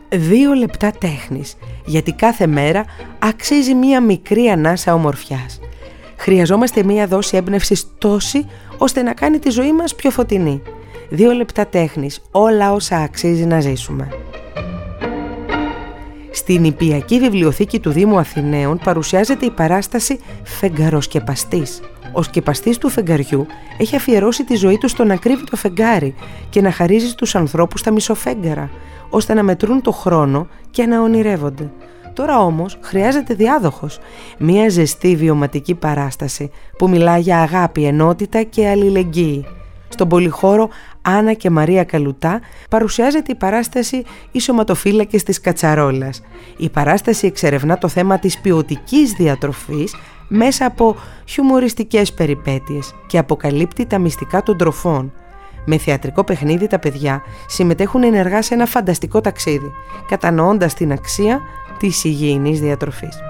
2 λεπτά τέχνης, γιατί κάθε μέρα αξίζει μία μικρή ανάσα ομορφιάς. Χρειαζόμαστε μία δόση έμπνευσης τόση, ώστε να κάνει τη ζωή μας πιο φωτεινή. 2 λεπτά τέχνης, όλα όσα αξίζει να ζήσουμε. Στην Ιππιακή Βιβλιοθήκη του Δήμου Αθηναίων παρουσιάζεται η παράσταση «Φεγγαροσκεπαστής». Ο σκεπαστής του φεγγαριού έχει αφιερώσει τη ζωή του στο να κρύβει το φεγγάρι και να χαρίζει στους ανθρώπους τα μισοφέγγαρα, ώστε να μετρούν το χρόνο και να ονειρεύονται. Τώρα όμως χρειάζεται διάδοχος, μια ζεστή βιωματική παράσταση που μιλά για αγάπη, ενότητα και αλληλεγγύη. Στον πολυχώρο Άννα και Μαρία Καλουτά παρουσιάζεται η παράσταση «Οι σωματοφύλακες της Κατσαρόλας». Η παράσταση εξερευνά το θέμα της ποιοτικής διατροφής μέσα από χιουμοριστικές περιπέτειες και αποκαλύπτει τα μυστικά των τροφών. Με θεατρικό παιχνίδι τα παιδιά συμμετέχουν ενεργά σε ένα φανταστικό ταξίδι, κατανοώντας την αξία της υγιεινής διατροφής.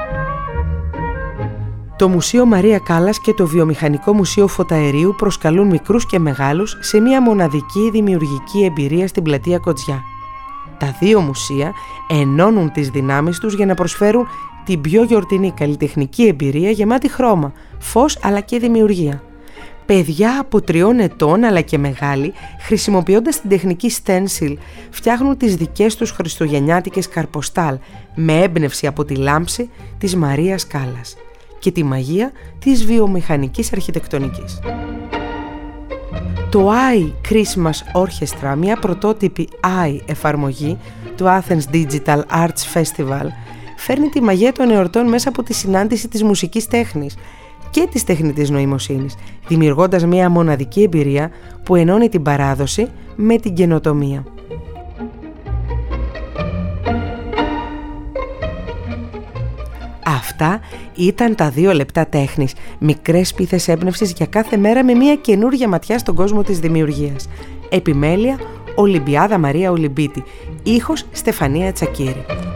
Το Μουσείο Μαρία Κάλλας και το Βιομηχανικό Μουσείο Φωταερίου προσκαλούν μικρούς και μεγάλους σε μια μοναδική δημιουργική εμπειρία στην πλατεία Κοτζιά. Τα 2 μουσεία ενώνουν τις δυνάμεις τους για να προσφέρουν την πιο γιορτινή καλλιτεχνική εμπειρία γεμάτη χρώμα, φως αλλά και δημιουργία. Παιδιά από 3 ετών αλλά και μεγάλοι, χρησιμοποιώντας την τεχνική stencil, φτιάχνουν τις δικές τους χριστουγεννιάτικες καρποστάλ με έμπνευση από τη λάμψη της Μαρίας Κάλλας και τη μαγεία της βιομηχανικής αρχιτεκτονικής. Το I Christmas Orchestra, μια πρωτότυπη I εφαρμογή του Athens Digital Arts Festival, φέρνει τη μαγεία των εορτών μέσα από τη συνάντηση της μουσικής τέχνης και της τεχνητής νοημοσύνης, δημιουργώντας μια μοναδική εμπειρία που ενώνει την παράδοση με την καινοτομία. Αυτά ήταν τα 2 λεπτά τέχνης, μικρές πίθες έμπνευσης για κάθε μέρα με μια καινούργια ματιά στον κόσμο της δημιουργίας. Επιμέλεια Ολυμπιάδα Μαρία Ολυμπίτη, ήχος Στεφανία Τσακίρη.